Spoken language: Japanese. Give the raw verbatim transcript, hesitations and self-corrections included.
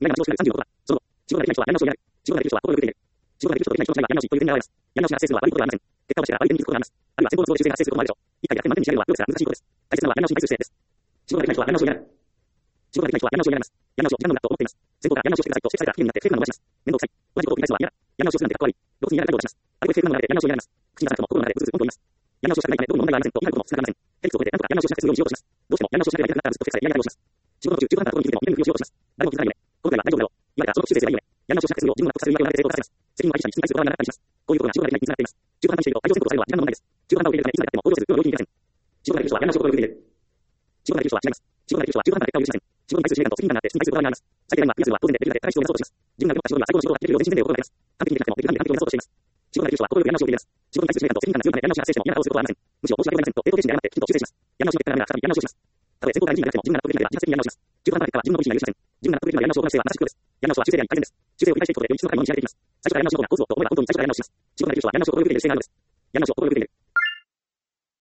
いがいなしをしないさんじゅうのことだ。その後、仕事ができない人はやり直しをやる。仕事ができる人は心を許している。仕事ができる人とできない人の違いはやり直しという点で現れます。やり直しが発生するのは悪いことではありません。結果としては相手に気づくことがあります。あるいは先方の都合で修正が発生することもあるでしょう。一回やって満点に仕上げるのは両者難しいことです。大切なのはやり直しに対する姿勢です。仕事ができない人はやり直しをやる。仕事ができない人はやり直しをやります。やり直しを時間の無駄と思っています。先方がやり直しをしてくださいと指摘されたら不利になってフェイクなのを出します。面倒くさい。同じことを繰り返すのは嫌だ。やり直しをするなんてかっこ悪い。露骨にやられた態度を出します。ある程度フェイクなのが慣れてやり直しをやります。口に出さなくても心の中でうずうずポンと言います。やり直しをしたくないためどうにも問題はありませんと言い張ることもつながりません。ヘリクスを超えて何とかやり直しをしなくて済むようにしようとします。どうしてもやり直しをしなければいけなくなったらずっとフェイクされ嫌な態度をします。仕事の途中、中途半端なところに気づいても見抜きをしようとします。誰も気づかないよね。このくらいは大丈夫だろう。言われたその修正すればいいよね。やり直しをしなくて済むよう自分の納得させる言い訳を流れて成功させます。責任は相手者に質に対するこだわりがなかったりします。こういうことが仕事ができないにつながっています。中途半端にしていると愛情選択をされるのは時間の問題です。中途半端を受け入れるためいつまでやっても向上せず、両方領域に行きません。仕事ができる人はやり直しを心を許している。仕事ができる人は違います。仕事ができる人は中途半端な結果を許しません。仕事に対する使命感と責任感があって、質に対するこだわりがあります。最低ラインはクリアするは当然でできるだけ高い質を目指そうとします。自分が頑張った仕事には最高の仕事ができるよう全身全霊を心がけます。完璧にできなくてもできる範囲で完璧を目指そうとしています。仕事ができる人は心よくやり直しを受け入れます。仕事に対する使命感と責任感が強いためやり直しが発生しても嫌な顔をすることはありません。むしろ申し訳ございませんと抵抗精神で謝ってきちんと修正します。やり直しの結果がダメなら再びやり直しをします。たとえ先方が エヌジー になっても自分が納得できなければ自発的にやり直します。中途半端な結果は自分のご意思には許しません。自分が納得できるまでやり直しを行う姿勢は正しいことです。やり直しは修正であり改善です。修正を繰り返していくことでより質の高いものに仕上げていきます。最初からやり直しの方がコツをと思えば本当に最初からやり直します。仕事ができる人はやり直しを心よくできる姿勢があるのです。やり直しを心よくできる。